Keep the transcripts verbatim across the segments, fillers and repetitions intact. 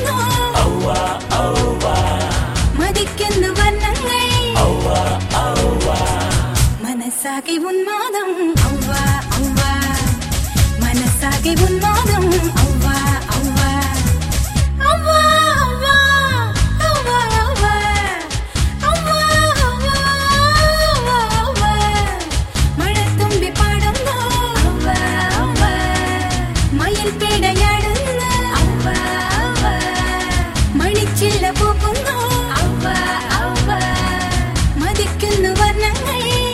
മതിക്കുന്നു വർണ്ണങ്ങൾ മനസ്സാകെ ഉന്മാദം ഔവ ഔവ മനസ്സാകെ ഉന്മാദം ഔവ ഔവ ഔവ ഔവ ഔവ ഔവ ഔവ ഔവ മഴത്തുമ്പി പാടുന്നു ഔവ ഔവ മയിൽ പേടയാടുന്നു ഔവ ഔവ മണിച്ചില്ല പൂക്കുന്നു ഔവ ഔവ മതിക്കുന്നു വർണ്ണങ്ങൾ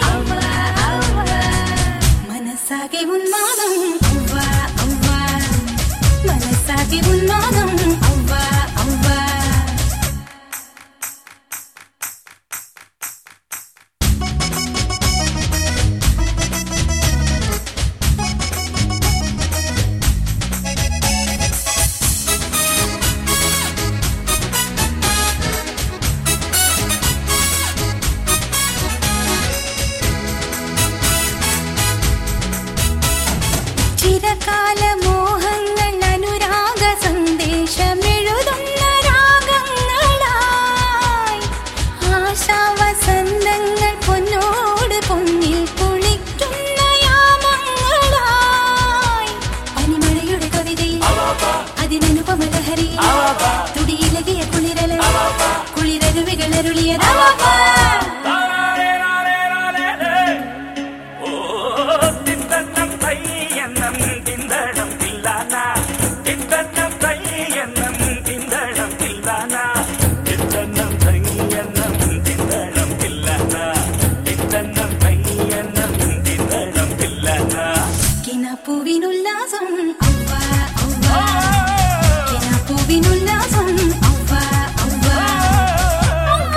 മനസ്സാകെ ഉന്മാദം ഔവ ഔവ മനസ്സാകെ ഉന്മാദം ഔവ ഔവ ചിരകാല മോഹങ്ങൾ അനുരാഗ സന്ദേശമെഴുതുന്ന രാഗങ്ങളായി ആശാവസന്തങ്ങൾ പൊന്നോട് പൊന്നിൽ കുളിക്കുന്ന യാമങ്ങളായി പനിമഴയുടെ കവിതയിൽ അതിനനുപമ ലഹരി തുടിയിലകിയ കുളിരല കുളിരരുവികളരുളിയ പൂവിനുല്ലാസം ഔവ ഔവ പൂവിനുല്ലാസം ഔവ ഔവ ഔവ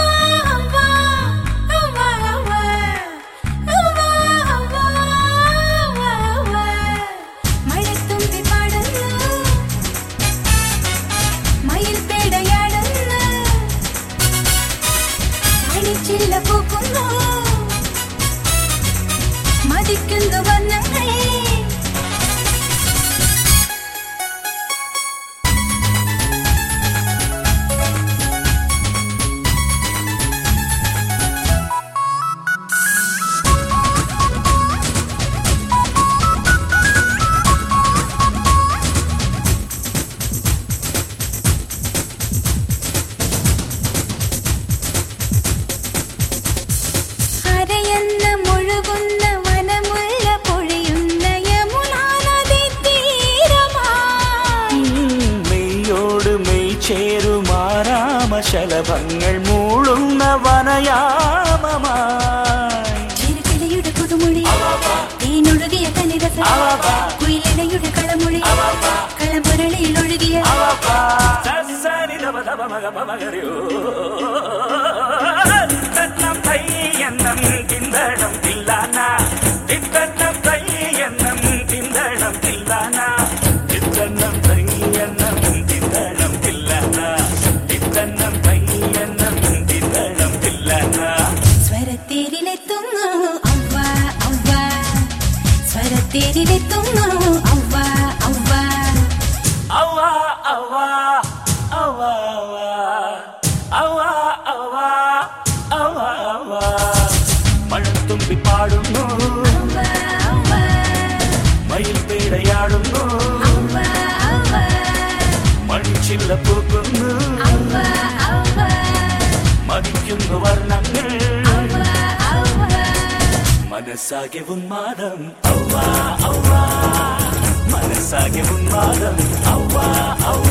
ഔവ ഔവ ഔവ ഔവ ഔവ മഴത്തുമ്പി പാടുന്നു മയിൽ പേടയാടുന്നു മണിച്ചില്ല പൂക്കുന്നു മതിക്കുന്നു വർണ്ണങ്ങൾ ശലഭങ്ങൾ മൂളുന്ന വനയാമമായി ചിരകിളിയുടെ പുതുമൊഴി തേനൊഴുകിയ കനിരസ കുയിലിടയുടെ കളമൊഴി കളമുരളിയിൽ ഒഴുകിയ സ്വരത്തേരിലെത്തുന്നു ഔവ ഔവ സ്വരത്തേരിലെത്തുന്നു ഔവ ഔവ ഔവ ഔവ ഔവ ഔവ ഔവ ഔവ ഔവ മഴത്തുമ്പി പാടുന്നു ഔവ ഔവ മയിൽ പേടയാടുന്നു ഔവ ഔവ മണിച്ചില്ല പൂക്കുന്നു ഔവ ഔവ മതിക്കുന്നു വർണ്ണങ്ങൾ മനസ്സാകെ ഉന്മാദം ഔവ ഔവ മനസ്സാകെ ഉന്മാദം ഔവ ഔവ